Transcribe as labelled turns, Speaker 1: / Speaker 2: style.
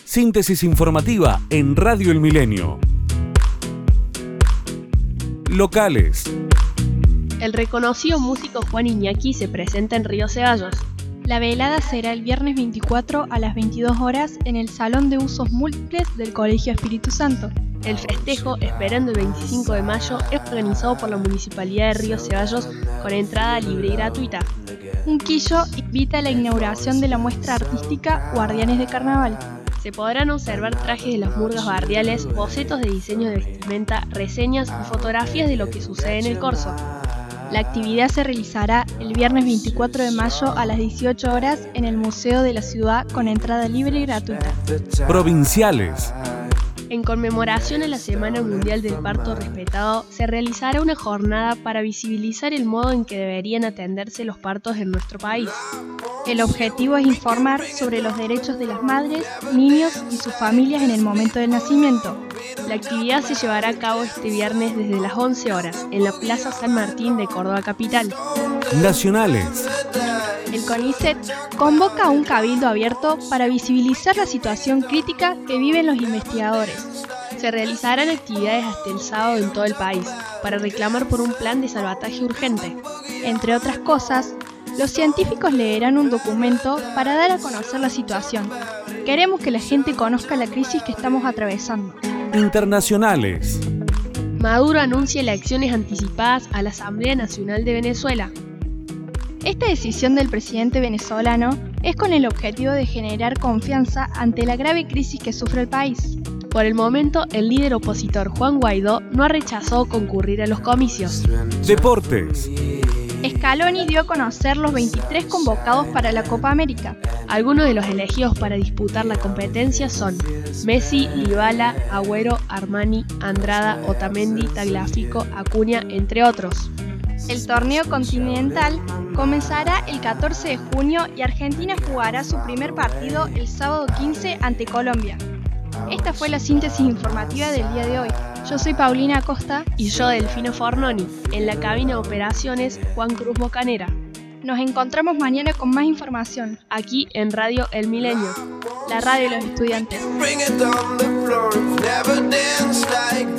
Speaker 1: Síntesis informativa en Radio El Milenio. Locales.
Speaker 2: El reconocido músico Juan Iñaki se presenta en Río Ceballos.
Speaker 3: La velada será el viernes 24 a las 22 horas en el Salón de Usos Múltiples del Colegio Espíritu Santo.
Speaker 2: El festejo, esperando el 25 de mayo, es organizado por la Municipalidad de Río Ceballos con entrada libre y gratuita.
Speaker 3: Unquillo invita a la inauguración de la muestra artística Guardianes de Carnaval.
Speaker 2: Se podrán observar trajes de las murgas barriales, bocetos de diseño de vestimenta, reseñas y fotografías de lo que sucede en el corso.
Speaker 3: La actividad se realizará el viernes 24 de mayo a las 18 horas en el Museo de la Ciudad con entrada libre y gratuita.
Speaker 1: Provinciales.
Speaker 2: En conmemoración a la Semana Mundial del Parto Respetado, se realizará una jornada para visibilizar el modo en que deberían atenderse los partos en nuestro país.
Speaker 3: El objetivo es informar sobre los derechos de las madres, niños y sus familias en el momento del nacimiento.
Speaker 2: La actividad se llevará a cabo este viernes desde las 11 horas en la Plaza San Martín de Córdoba Capital.
Speaker 1: Nacionales.
Speaker 3: El CONICET convoca a un cabildo abierto para visibilizar la situación crítica que viven los investigadores.
Speaker 2: Se realizarán actividades hasta el sábado en todo el país para reclamar por un plan de salvataje urgente.
Speaker 3: Entre otras cosas, los científicos leerán un documento para dar a conocer la situación. Queremos que la gente conozca la crisis que estamos atravesando.
Speaker 1: Internacionales.
Speaker 2: Maduro anuncia elecciones anticipadas a la Asamblea Nacional de Venezuela.
Speaker 3: Esta decisión del presidente venezolano es con el objetivo de generar confianza ante la grave crisis que sufre el país.
Speaker 2: Por el momento, el líder opositor Juan Guaidó no ha rechazado concurrir a los comicios.
Speaker 1: Deportes.
Speaker 3: Scaloni dio a conocer los 23 convocados para la Copa América.
Speaker 2: Algunos de los elegidos para disputar la competencia son Messi, Dybala, Agüero, Armani, Andrada, Otamendi, Tagliafico, Acuña, entre otros.
Speaker 3: El torneo continental comenzará el 14 de junio y Argentina jugará su primer partido el sábado 15 ante Colombia. Esta fue la síntesis informativa del día de hoy. Yo soy Paulina Acosta
Speaker 2: y yo Delfino Fornoni. En la cabina de operaciones, Juan Cruz Bocanera.
Speaker 3: Nos encontramos mañana con más información,
Speaker 2: aquí en Radio El Milenio,
Speaker 3: la radio de los estudiantes.